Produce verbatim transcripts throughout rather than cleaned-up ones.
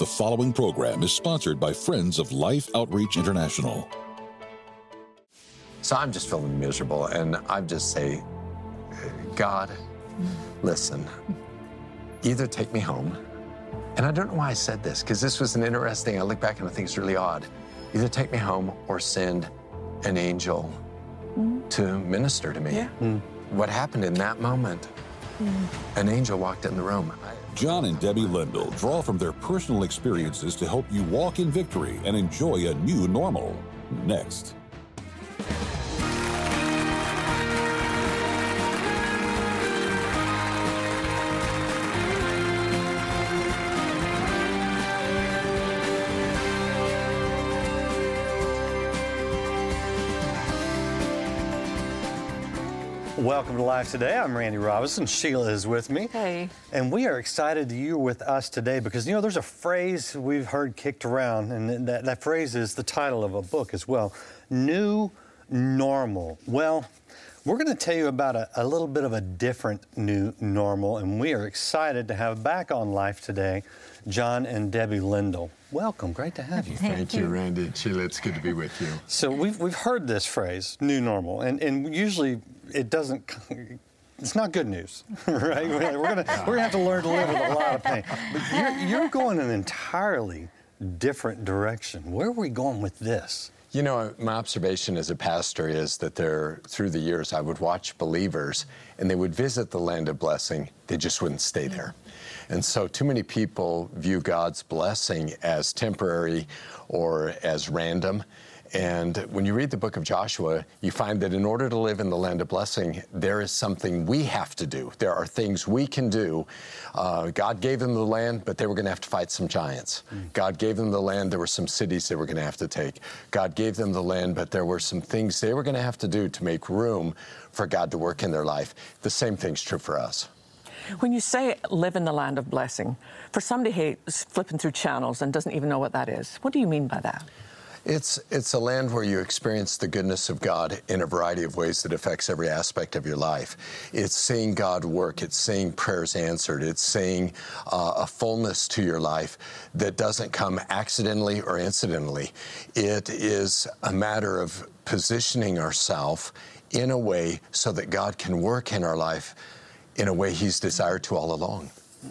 The following program is sponsored by Friends of Life Outreach International. So I'm just feeling miserable, and I just say, God, listen, either take me home, and I don't know why I said this, because this was an interesting, I look back and I think it's really odd. Either take me home or send an angel mm. to minister to me. Yeah. Mm. What happened in that moment? Mm. An angel walked in the room. I, John and Debbie Lindell draw from their personal experiences to help you walk in victory and enjoy a new normal. Next. Welcome to Life Today. I'm Randy Robinson. Sheila is with me. Hey. And we are excited that you're with us today because, you know, there's a phrase we've heard kicked around, and that, that phrase is the title of a book as well. New normal. Well, we're going to tell you about a, a little bit of a different new normal, and we are excited to have back on Life Today John and Debbie Lindell. Welcome. Great to have you. Thank, Thank you, Randy. Sheila, it's good to be with you. So we've we've heard this phrase, new normal, and, and usually it doesn't, it's not good news, right? We're gonna we're gonna have to learn to live with a lot of pain. But you're you're going in an entirely different direction. Where are we going with this? You know, my observation as a pastor is that there, through the years, I would watch believers, and they would visit the land of blessing. They just wouldn't stay there. And so too many people view God's blessing as temporary or as random. And when you read the book of Joshua, you find that in order to live in the land of blessing, there is something we have to do. There are things we can do. Uh, God gave them the land, but they were going to have to fight some giants. Mm. God gave them the land. There were some cities they were going to have to take. God gave them the land, but there were some things they were going to have to do to make room for God to work in their life. The same thing's true for us. When you say live in the land of blessing, for somebody who's flipping through channels and doesn't even know what that is, what do you mean by that? It's it's a land where you experience the goodness of God in a variety of ways that affects every aspect of your life. It's seeing God work. It's seeing prayers answered. It's seeing uh, a fullness to your life that doesn't come accidentally or incidentally. It is a matter of positioning ourselves in a way so that God can work in our life in a way He's desired to all along.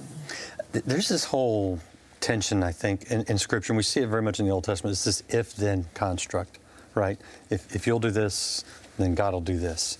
There's this whole tension, I think, in, in Scripture, and we see it very much in the Old Testament. It's this if-then construct, right? If, if you'll do this, then God will do this.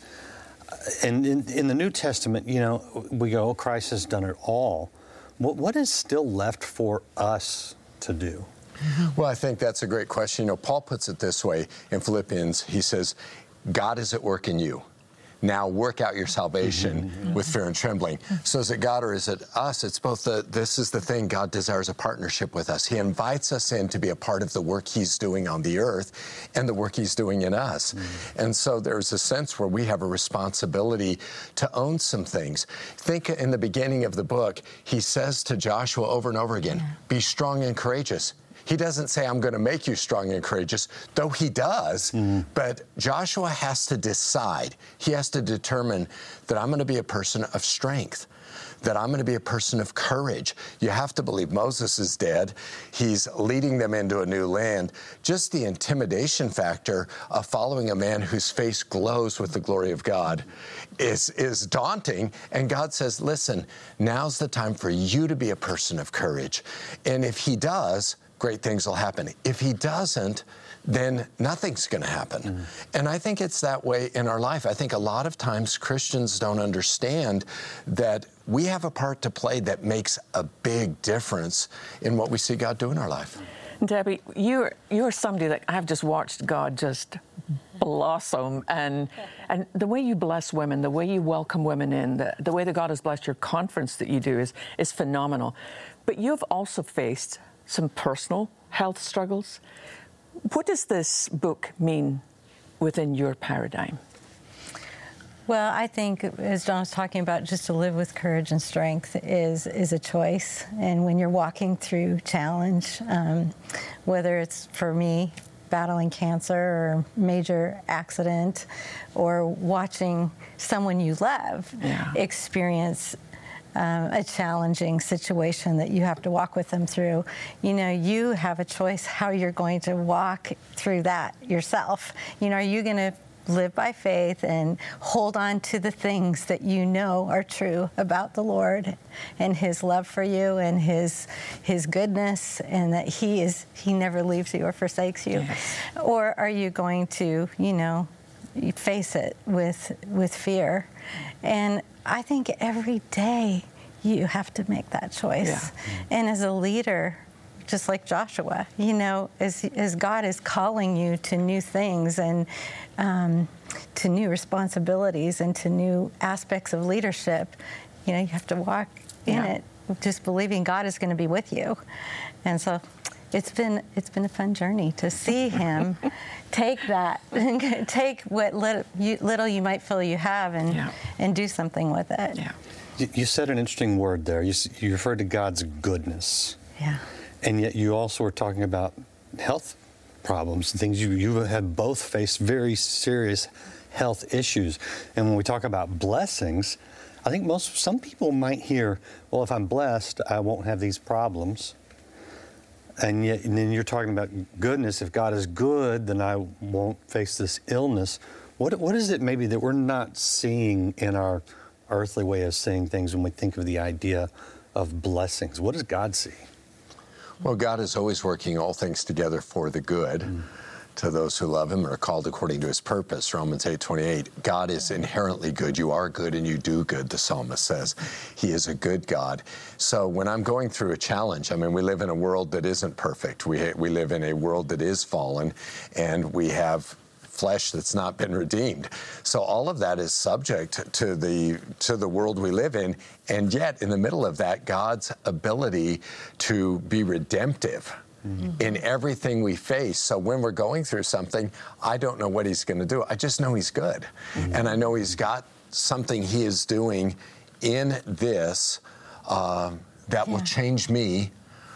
And in, in the New Testament, you know, we go, oh, Christ has done it all. What, what is still left for us to do? Well, I think that's a great question. You know, Paul puts it this way in Philippians. He says, God is at work in you. Now work out your salvation mm-hmm. with fear and trembling. So is it God or is it us? It's both. The, this is the thing. God desires a partnership with us. He invites us in to be a part of the work He's doing on the earth and the work He's doing in us. Mm-hmm. And so there's a sense where we have a responsibility to own some things. Think in the beginning of the book, he says to Joshua over and over again, be strong and courageous. He doesn't say, I'm going to make you strong and courageous, though he does. Mm-hmm. But Joshua has to decide. He has to determine that I'm going to be a person of strength, that I'm going to be a person of courage. You have to believe Moses is dead. He's leading them into a new land. Just the intimidation factor of following a man whose face glows with the glory of God is, is daunting. And God says, listen, now's the time for you to be a person of courage. And if he does, great things will happen. If he doesn't, then nothing's going to happen. Mm. And I think it's that way in our life. I think a lot of times Christians don't understand that we have a part to play that makes a big difference in what we see God do in our life. Debbie, you're you're somebody that I've just watched God just blossom, and and the way you bless women, the way you welcome women in, the, the way that God has blessed your conference that you do is is phenomenal. But you've also faced some personal health struggles. What does this book mean within your paradigm? Well, I think, as John was talking about, just to live with courage and strength is is a choice. And when you're walking through challenge, um, whether it's for me, battling cancer or major accident, or watching someone you love yeah. experience um, a challenging situation that you have to walk with them through, you know, you have a choice how you're going to walk through that yourself. You know, are you going to live by faith and hold on to the things that you know are true about the Lord and His love for you and His His goodness, and that He is He never leaves you or forsakes you? Yes. Or are you going to, you know, face it with with fear? And I think every day you have to make that choice. Yeah. And as a leader, just like Joshua, you know, as, as God is calling you to new things and um, to new responsibilities and to new aspects of leadership, you know, you have to walk in yeah. it, just believing God is going to be with you. And so it's been it's been a fun journey to see Him take that, take what little you, little you might feel you have, and yeah. and do something with it. Yeah. You, you said an interesting word there. You, you referred to God's goodness. Yeah. And yet you also were talking about health problems and things. You, you have both faced very serious health issues. And when we talk about blessings, I think most some people might hear, well, if I'm blessed, I won't have these problems. And yet, and then you're talking about goodness. If God is good, then I won't face this illness. What what is it maybe that we're not seeing in our earthly way of seeing things when we think of the idea of blessings? What does God see? Well, God is always working all things together for the good mm. to those who love Him and are called according to His purpose. Romans eight twenty-eight. God is inherently good. You are good and you do good, the psalmist says. He is a good God. So when I'm going through a challenge, I mean, we live in a world that isn't perfect. We, we live in a world that is fallen, and we have flesh that's not been redeemed. So all of that is subject to the to the world we live in, and yet in the middle of that, God's ability to be redemptive mm-hmm. in everything we face. So when we're going through something, I don't know what He's going to do. I just know He's good. Mm-hmm. And I know He's got something He is doing in this uh, that yeah. will change me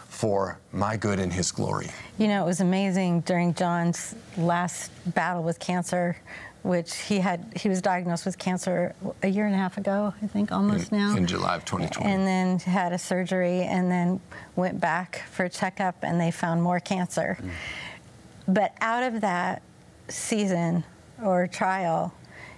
for my good and His glory. You know, it was amazing during John's last battle with cancer, which he had, he was diagnosed with cancer a year and a half ago, I think, almost in, now. In July of twenty twenty. And then had a surgery and then went back for a checkup and they found more cancer. Mm. But out of that season or trial,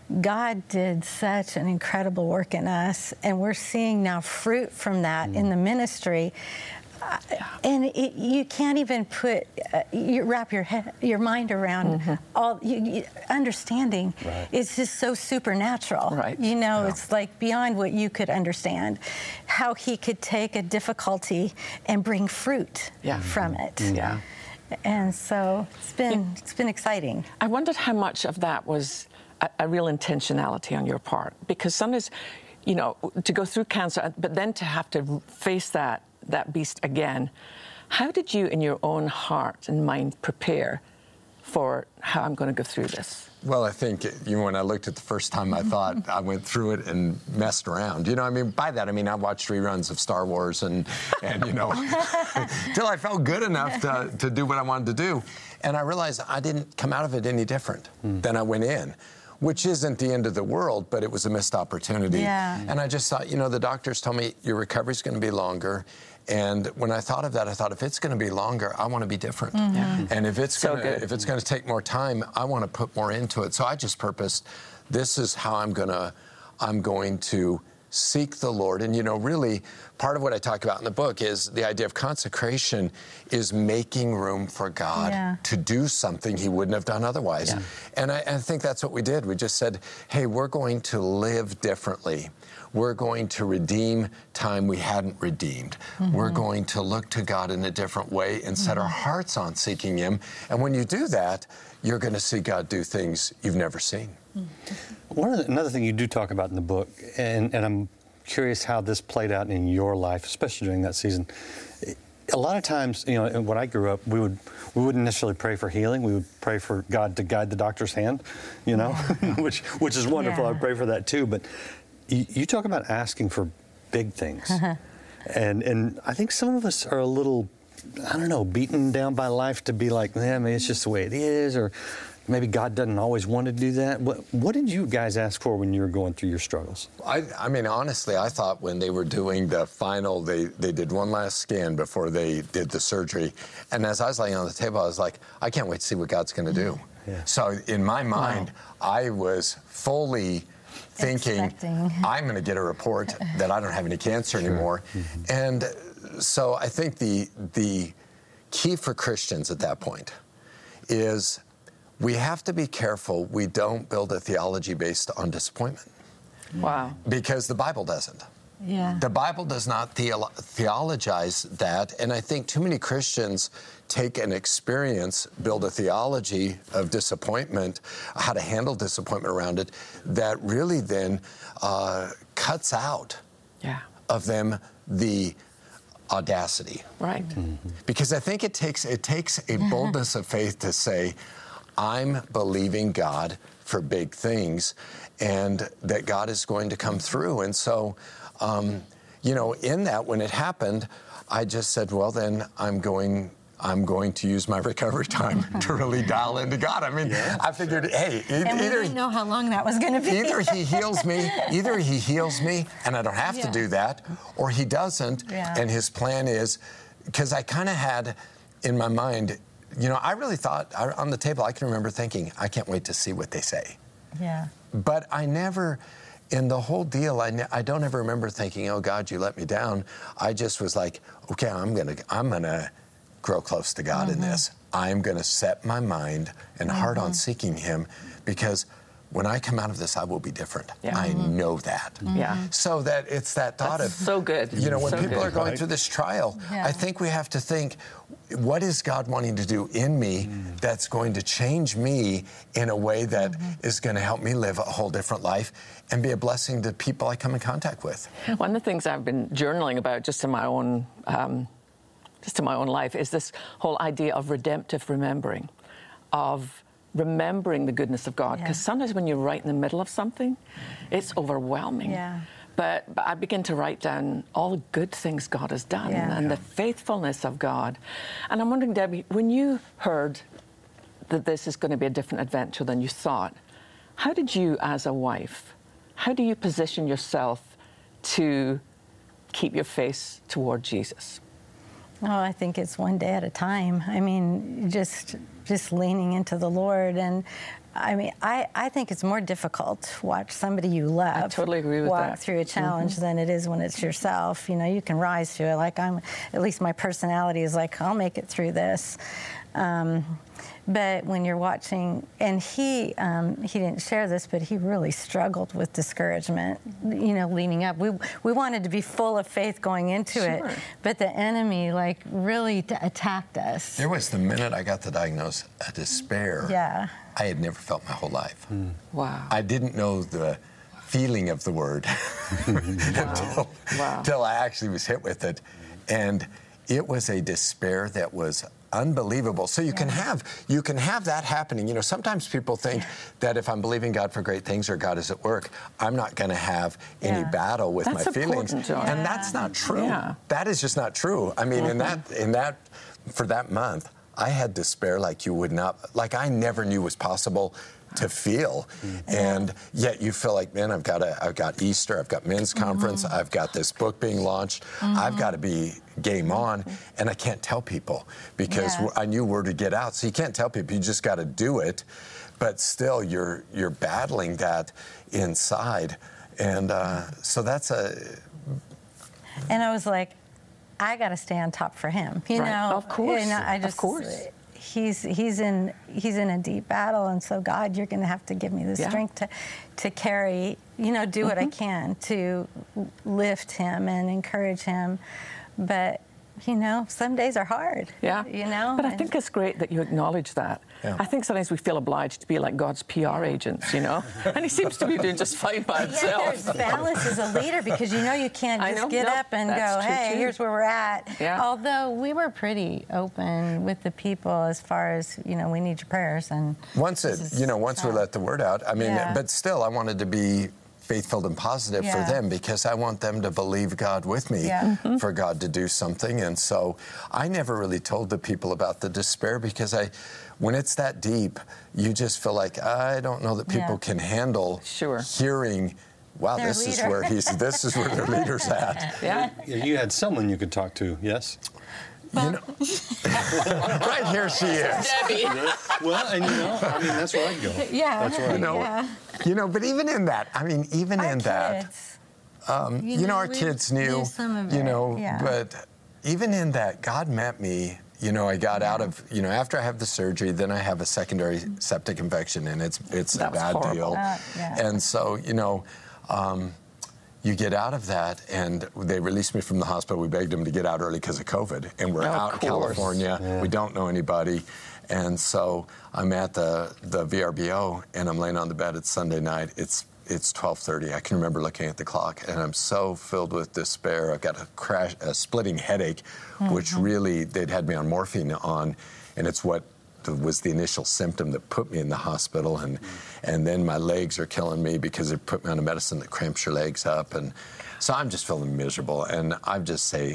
God did such an incredible work in us, and we're seeing now fruit from that mm. in the ministry. Uh, and it, you can't even put, uh, you wrap your head, your mind around mm-hmm. all you, you, understanding. Right. It's just so supernatural. Right. You know, yeah. it's like beyond what you could understand. How He could take a difficulty and bring fruit yeah. from it. Yeah. And so it's been it's been exciting. I wondered how much of that was a, a real intentionality on your part, because sometimes, you know, to go through cancer, but then to have to face that. that beast again. How did you, in your own heart and mind, prepare for how I'm going to go through this? Well, I think, you know, when I looked at the first time, I thought I went through it and messed around. You know, I mean, by that, I mean, I watched reruns of Star Wars and, and you know, till I felt good enough to, to do what I wanted to do. And I realized I didn't come out of it any different mm. than I went in, which isn't the end of the world, but it was a missed opportunity. Yeah. And I just thought, you know, the doctors told me your recovery's going to be longer. And when I thought of that, I thought, if it's going to be longer, I want to be different. Mm-hmm. Yeah. And if it's so going to, if it's going to take more time, I want to put more into it. So I just purposed, this is how I'm going to, I'm going to seek the Lord. And, you know, really, part of what I talk about in the book is the idea of consecration is making room for God yeah. to do something He wouldn't have done otherwise. Yeah. And I, I think that's what we did. We just said, hey, we're going to live differently. We're going to redeem time we hadn't redeemed. Mm-hmm. We're going to look to God in a different way and set mm-hmm. our hearts on seeking Him. And when you do that, you're going to see God do things you've never seen. Mm-hmm. One of the, another thing you do talk about in the book, and, and I'm curious how this played out in your life, especially during that season. A lot of times, you know, when I grew up, we would we wouldn't necessarily pray for healing. We would pray for God to guide the doctor's hand, you know, which which is wonderful. Yeah. I pray for that too, but. You talk about asking for big things, uh-huh. and and I think some of us are a little, I don't know, beaten down by life to be like, man, maybe it's just the way it is, or maybe God doesn't always want to do that. What, what did you guys ask for when you were going through your struggles? I, I mean, honestly, I thought when they were doing the final, they, they did one last scan before they did the surgery. And as I was laying on the table, I was like, I can't wait to see what God's going to do. Yeah. So in my mind, wow. I was fully thinking, Expecting. I'm going to get a report that I don't have any cancer sure. anymore. Mm-hmm. And so I think the the key for Christians at that point is we have to be careful we don't build a theology based on disappointment. Wow. Because the Bible doesn't. Yeah. The Bible does not theolo- theologize that, and I think too many Christians take an experience, build a theology of disappointment, how to handle disappointment around it, that really then uh, cuts out yeah. of them the audacity. Right. Mm-hmm. Because I think it takes it takes a boldness of faith to say, I'm believing God for big things, and that God is going to come through. And so, um, you know, in that, when it happened, I just said, well, then I'm going, I'm going to use my recovery time to really dial into God. I mean, yeah, I figured, sure. hey, e- and we either didn't know how long that was going to be. Either he heals me, either he heals me, and I don't have yeah. to do that, or he doesn't. Yeah. And his plan is, because I kind of had in my mind, you know, I really thought I, on the table, I can remember thinking, I can't wait to see what they say. Yeah. But I never, in the whole deal, I, ne- I don't ever remember thinking, oh God, you let me down. I just was like, okay, I'm gonna, I'm gonna grow close to God mm-hmm. in this. I'm gonna set my mind and mm-hmm. heart on seeking Him, because when I come out of this, I will be different. Yeah. I Mm-hmm. know that. Mm-hmm. Yeah. So that it's that thought That's of, so good. you know, when so people good. are going right? through this trial, Yeah. I think we have to think, what is God wanting to do in me mm. that's going to change me in a way that mm-hmm. is going to help me live a whole different life and be a blessing to people I come in contact with? One of the things I've been journaling about just in my own, um, just in my own life is this whole idea of redemptive remembering, of remembering the goodness of God. Because yeah. sometimes when you're right in the middle of something, it's overwhelming. Yeah. But, but I begin to write down all the good things God has done yeah. and the faithfulness of God. And I'm wondering, Debbie, when you heard that this is going to be a different adventure than you thought, how did you, as a wife, how do you position yourself to keep your face toward Jesus? Oh, I think it's one day at a time. I mean, just just leaning into the Lord. And I mean, I, I think it's more difficult to watch somebody you love I totally agree with walk that. through a challenge mm-hmm. than it is when it's yourself. You know, you can rise to it. Like I'm, at least my personality is like, I'll make it through this. Um, but when you're watching, and he um, he didn't share this, but he really struggled with discouragement, you know, leading up. We we wanted to be full of faith going into sure. it, but the enemy, like, really t- attacked us. There was the minute I got the diagnosis, a despair Yeah. I had never felt my whole life. Mm. Wow. I didn't know the feeling of the word until, wow. until I actually was hit with it. And it was a despair that was unbelievable. So you yeah. can have you can have that happening. You know, sometimes people think that if I'm believing God for great things or God is at work, I'm not going to have any yeah. battle with that's my feelings. John. And Yeah. that's not true. Yeah. That is just not true. I mean, Mm-hmm. in that in that for that month, I had despair like you would not, like I never knew was possible to feel. Mm-hmm. And yet you feel like, man, I've got a, I've got Easter, I've got men's conference, mm-hmm. I've got this book being launched, mm-hmm. I've got to be game on, and I can't tell people because yeah. I knew where to get out. So you can't tell people, you just got to do it. But still, you're you're battling that inside. And uh, so that's a... And I was like, I got to stay on top for him, you right. know. Of course, you know, I just, of course. He's he's in he's in a deep battle, and so God, you're going to have to give me the yeah. strength to to carry, you know, do mm-hmm. what I can to lift him and encourage him. But you know, some days are hard. Yeah. You know. But I and, think it's great that you acknowledge that. Yeah. I think sometimes we feel obliged to be like God's P R agents, you know? And he seems to be doing just fine by himself. Yeah, there's balance as a leader, because you know you can't I just know. get No, up and go, that's true, hey, too. here's where we're at. Yeah. Although we were pretty open with the people as far as, you know, we need your prayers. And Once it, you know, once we let the word out, I mean, Yeah. but still, I wanted to be faith-filled and positive Yeah. for them, because I want them to believe God with me Yeah. Mm-hmm. for God to do something. And so I never really told the people about the despair, because I, when it's that deep, you just feel like, I don't know that people Yeah. can handle Sure. hearing, wow, Their this is leader. where he's, this is where their leader's at. Yeah. You had someone you could talk to, yes? You know, right here she is. Debbie. Well, and you know, I mean, that's where I'd go. Yeah. That's where You I'd know, go. Yeah. you know, but even in that, I mean, even Our in that, kids. um, you, know, our we kids knew, knew some of you it, know, yeah. but even in that, God met me. You know, I got out of, you know, after I have the surgery, then I have a secondary septic infection, and it's it's a That was bad horrible. deal. Uh, yeah. And so, you know, um, you get out of that, and they released me from the hospital. We begged them to get out early because of COVID, and we're Of out in course. California. Yeah. We don't know anybody. And so I'm at the, the V R B O, and I'm laying on the bed. It's Sunday night. It's it's twelve thirty. I can remember looking at the clock, and I'm so filled with despair. I've got a crash, a splitting headache, Mm-hmm. which really, they'd had me on morphine on, and it's what was the initial symptom that put me in the hospital. And and then my legs are killing me because they put me on a medicine that cramps your legs up. And so I'm just feeling miserable. And I just say,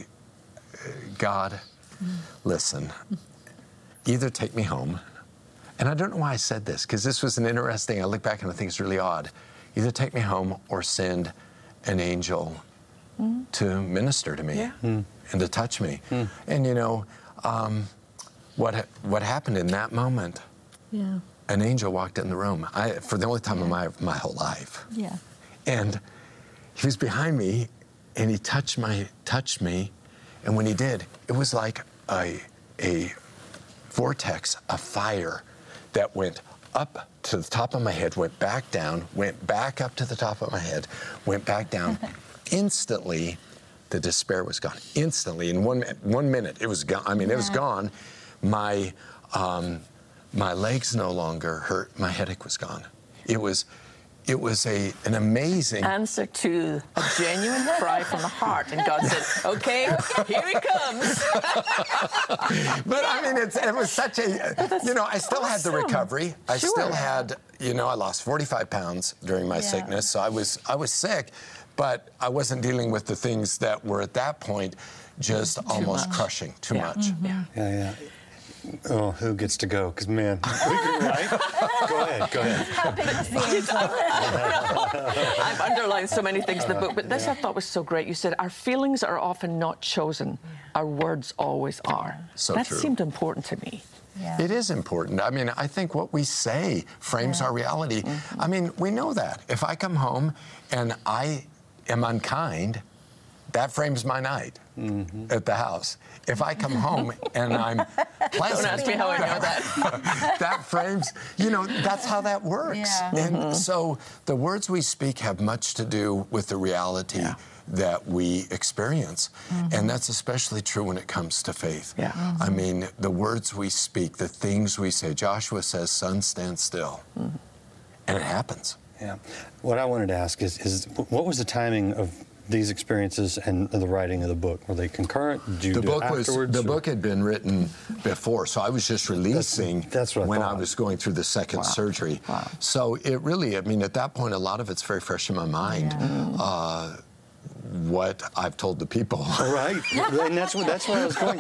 God, listen, either take me home, and I don't know why I said this, because this was an interesting, I look back and I think it's really odd. Either take me home or send an angel to minister to me Yeah. and to touch me. And you know, um, what ha- what happened in that moment, Yeah. an angel walked in the room, I, for the only time in my, my whole life. Yeah. And he was behind me, and he touched my touched me, and when he did, it was like a a vortex of fire that went up to the top of my head, went back down, went back up to the top of my head, went back down. Instantly, the despair was gone. Instantly, in one one minute, it was gone. I mean, it was Yeah. gone. My um, my legs no longer hurt. My headache was gone. It was. It was a an amazing Answer to a genuine cry from the heart. And God said, okay, here he comes. But I mean, it's, it was such a, you know, I still had the awesome. recovery. I Sure. still had, you know, I lost forty-five pounds during my Yeah. sickness. So I was, I was sick, but I wasn't dealing with the things that were at that point just almost much. crushing, too Yeah. much. Yeah. Yeah, yeah. Oh, who gets to go? Because, man, right? Go ahead, go ahead. I've underlined so many things in the book, but this I thought was so great. You said, our feelings are often not chosen. Our words always are. So that true. seemed important to me. Yeah. It is important. I mean, I think what we say frames Yeah. our reality. I mean, we know that. If I come home and I am unkind, that frames my night at the house. If I come home and I'm pleasant, Don't ask me how I know that. that frames, you know, that's how that works. Yeah. And so the words we speak have much to do with the reality that we experience. And that's especially true when it comes to faith. Yeah. I mean, the words we speak, the things we say. Joshua says, sun, stand still. And it happens. Yeah. What I wanted to ask is, is what was the timing of these experiences and the writing of the book? Were they concurrent? Did you The do book it was afterwards? the or- book had been written before, so I was just releasing that's what I when I thought. was going through the second surgery. Wow. So it really, I mean, at that point, a lot of it's very fresh in my mind. Uh, what I've told the people. Right, and that's what that's where I was going.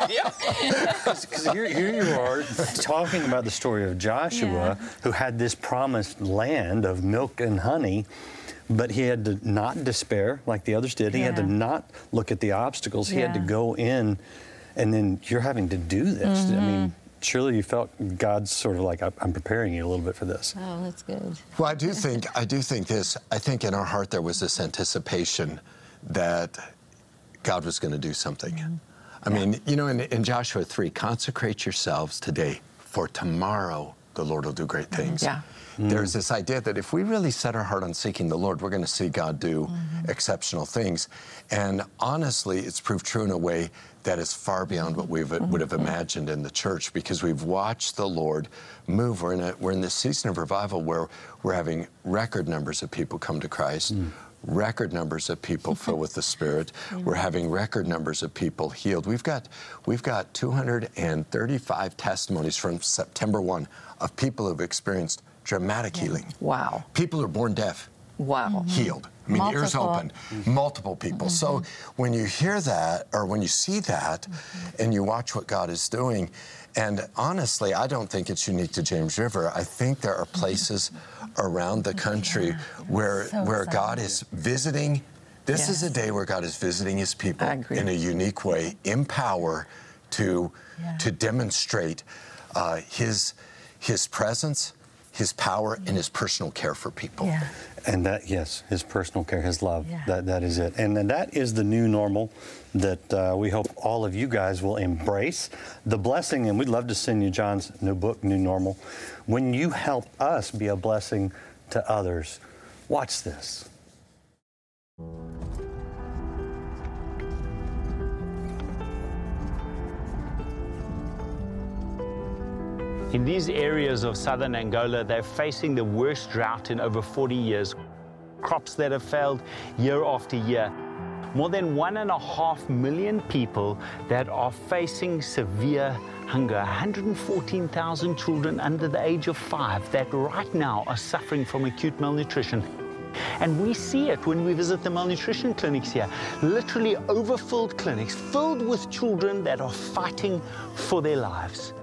Because here, here you are talking about the story of Joshua, Yeah. who had this promised land of milk and honey, but he had to not despair like the others did. He had to Yeah. not look at the obstacles. He had to Yeah. go in, and then you're having to do this. I mean, surely you felt God's sort of like, I'm preparing you a little bit for this. Oh, that's good. Well, I do think I do think this. I think in our heart there was this anticipation that God was going to do something. I mean, you know, in, in Joshua three, consecrate yourselves today, for tomorrow the Lord will do great things. Yeah. There's this idea that if we really set our heart on seeking the Lord, we're going to see God do exceptional things. And honestly, it's proved true in a way that is far beyond what we would have imagined in the church, because we've watched the Lord move. We're in, a, we're in this season of revival where we're having record numbers of people come to Christ. Record numbers of people filled with the Spirit. We're having record numbers of people healed. We've got we've got two hundred thirty-five testimonies from September first of people who've experienced dramatic healing. Wow. People who are born deaf Wow. healed. I mean, Multiple. ears opened, multiple people. So when you hear that, or when you see that, and you watch what God is doing, and honestly, I don't think it's unique to James River. I think there are places around the country Yeah. where So where exciting. God is visiting. This Yes. is a day where God is visiting His people I agree. in a unique way, in power, to Yeah. to demonstrate uh, His His presence, His power, and His personal care for people. Yeah. And that, yes, his personal care, his love, Yeah. that, that is it. And then that is the new normal that uh, we hope all of you guys will embrace. The blessing, and we'd love to send you John's new book, New Normal. When you help us be a blessing to others, watch this. In these areas of southern Angola, they're facing the worst drought in over forty years. Crops that have failed year after year. More than one and a half million people that are facing severe hunger. one hundred fourteen thousand children under the age of five that right now are suffering from acute malnutrition. And we see it when we visit the malnutrition clinics here. Literally overfilled clinics filled with children that are fighting for their lives.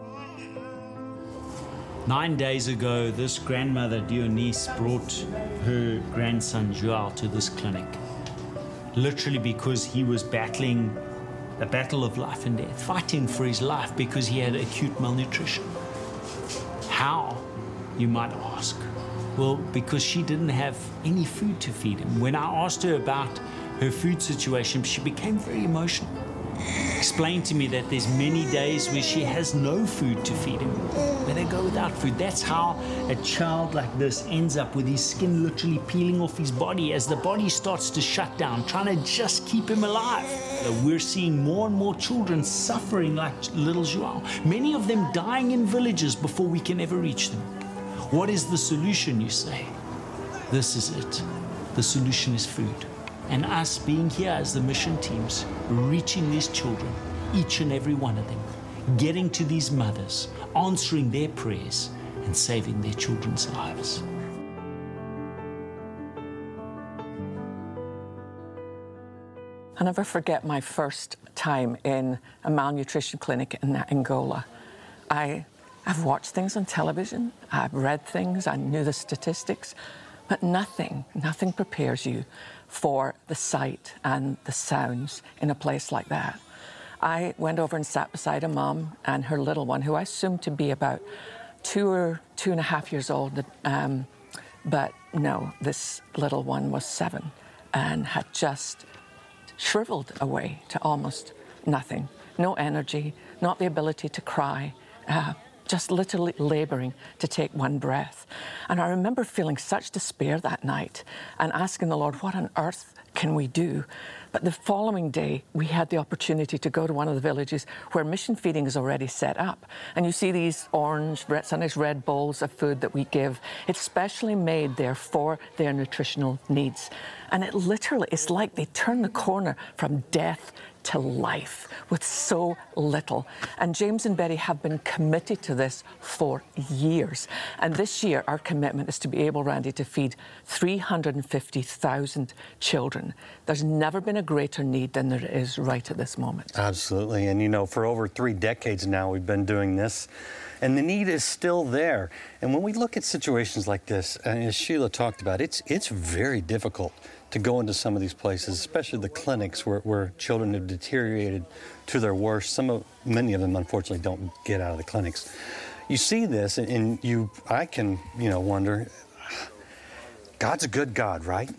Nine days ago, this grandmother, Dionise, brought her grandson, Joao, to this clinic. Literally because he was battling a battle of life and death, fighting for his life because he had acute malnutrition. How, you might ask? Well, because she didn't have any food to feed him. When I asked her about her food situation, she became very emotional. Explained to me that there's many days where she has no food to feed him, where they go without food. That's how a child like this ends up with his skin literally peeling off his body as the body starts to shut down, trying to just keep him alive. We're seeing more and more children suffering like little Joao, many of them dying in villages before we can ever reach them. What is the solution, you say? This is it. The solution is food. And us being here as the mission teams, reaching these children, each and every one of them, getting to these mothers, answering their prayers, and saving their children's lives. I'll never forget my first time in a malnutrition clinic in Angola. I, I've watched things on television, I've read things, I knew the statistics, but nothing, nothing prepares you for the sight and the sounds in a place like that. I went over and sat beside a mom and her little one, who I assumed to be about two or two and a half years old. Um, but no, this little one was seven and had just shriveled away to almost nothing. No energy, not the ability to cry, uh, just literally laboring to take one breath. And I remember feeling such despair that night and asking the Lord, what on earth can we do? But the following day, we had the opportunity to go to one of the villages where mission feeding is already set up. And you see these orange, red, sometimes red bowls of food that we give. It's specially made there for their nutritional needs. And it literally, it's like they turn the corner from death to life with so little. And James and Betty have been committed to this for years. And this year, our commitment is to be able, Randy, to feed three hundred fifty thousand children. There's never been a greater need than there is right at this moment. Absolutely. And you know, for over three decades now, we've been doing this. And the need is still there. And when we look at situations like this, and as Sheila talked about, it's it's very difficult to go into some of these places, especially the clinics where, where children have deteriorated to their worst. Some of, many of them, unfortunately, don't get out of the clinics. You see this, and, and you, I can, you know, wonder, God's a good God, right?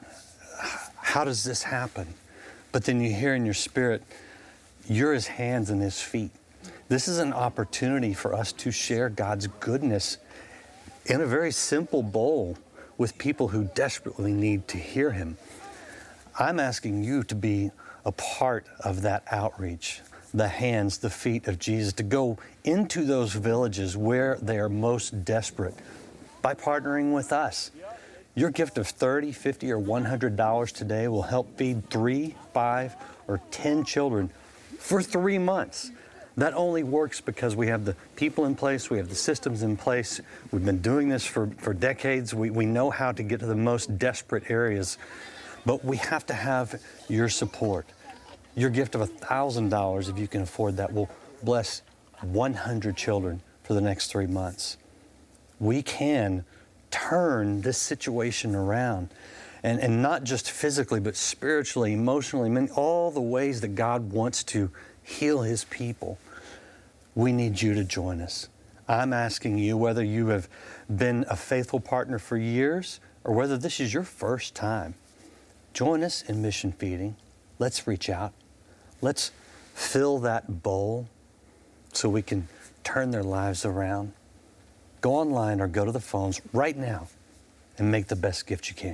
How does this happen? But then you hear in your spirit, you're His hands and His feet. This is an opportunity for us to share God's goodness in a very simple bowl with people who desperately need to hear Him. I'm asking you to be a part of that outreach, the hands, the feet of Jesus, to go into those villages where they are most desperate by partnering with us. Your gift of thirty, fifty, or one hundred dollars today will help feed three, five, or ten children for three months. That only works because we have the people in place, we have the systems in place. We've been doing this for, for decades. We, we know how to get to the most desperate areas, but we have to have your support. Your gift of one thousand dollars, if you can afford that, will bless one hundred children for the next three months. We can turn this situation around, and, and not just physically, but spiritually, emotionally, many, all the ways that God wants to heal His people. We need you to join us. I'm asking you, whether you have been a faithful partner for years or whether this is your first time, join us in Mission Feeding. Let's reach out. Let's fill that bowl so we can turn their lives around. Go online or go to the phones right now and make the best gift you can.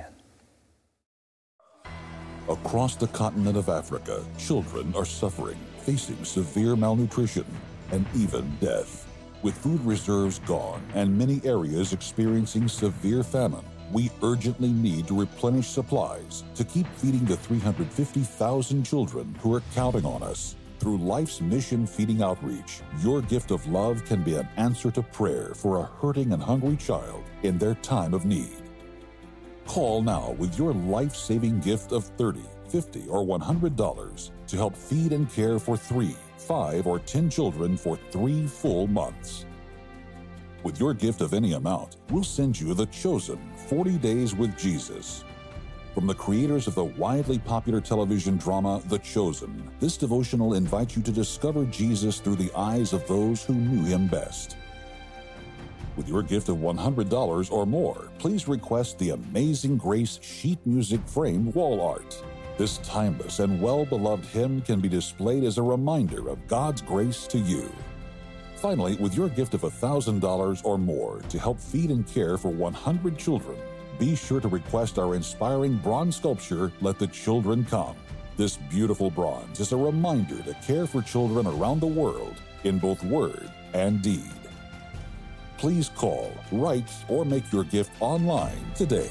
Across the continent of Africa, children are suffering, facing severe malnutrition and even death. With food reserves gone and many areas experiencing severe famine, we urgently need to replenish supplies to keep feeding the three hundred fifty thousand children who are counting on us. Through Life's Mission Feeding Outreach, your gift of love can be an answer to prayer for a hurting and hungry child in their time of need. Call now with your life-saving gift of thirty dollars, fifty dollars, or one hundred dollars to help feed and care for three, five, or ten children for three full months. With your gift of any amount, we'll send you The Chosen, forty days with Jesus. From the creators of the widely popular television drama The Chosen, this devotional invites you to discover Jesus through the eyes of those who knew Him best. With your gift of one hundred dollars or more, please request the Amazing Grace sheet music framed wall art. This timeless and well-beloved hymn can be displayed as a reminder of God's grace to you. Finally, with your gift of one thousand dollars or more to help feed and care for one hundred children, be sure to request our inspiring bronze sculpture, Let the Children Come. This beautiful bronze is a reminder to care for children around the world in both word and deed. Please call, write, or make your gift online today.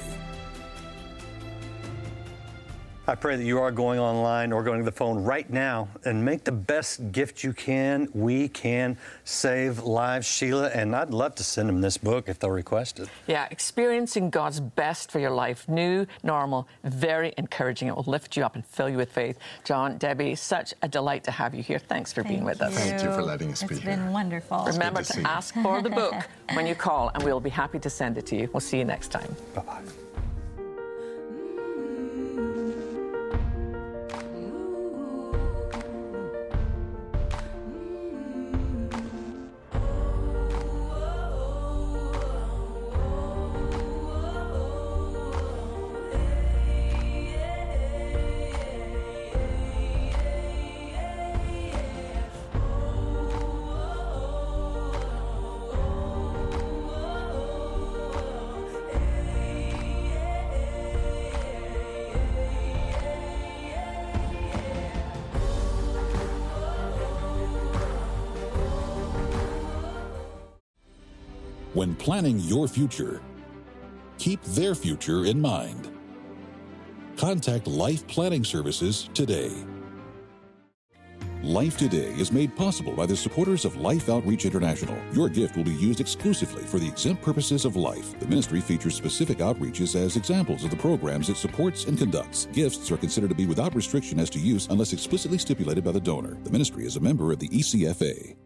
I pray that you are going online or going to the phone right now and make the best gift you can. We can save lives, Sheila, and I'd love to send them this book if they'll request it. Yeah, experiencing God's best for your life. New, normal, very encouraging. It will lift you up and fill you with faith. John, Debbie, such a delight to have you here. Thanks for Thank being with you. us. Thank you for letting us be It's here. been wonderful. Remember to to, see you. ask for the book when you call, and we'll be happy to send it to you. We'll see you next time. Bye-bye. When planning your future, keep their future in mind. Contact Life Planning Services today. Life Today is made possible by the supporters of Life Outreach International. Your gift will be used exclusively for the exempt purposes of life. The ministry features specific outreaches as examples of the programs it supports and conducts. Gifts are considered to be without restriction as to use unless explicitly stipulated by the donor. The ministry is a member of the E C F A.